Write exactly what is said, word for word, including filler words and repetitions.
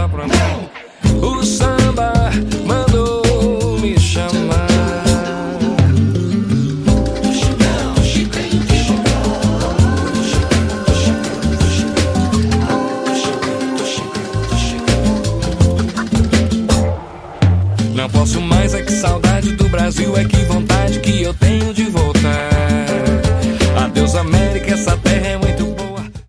pra mim. O samba mandou me chamar. Não posso mais, é que saudade do Brasil, é que vontade que eu tenho de voltar. Adeus América, essa terra é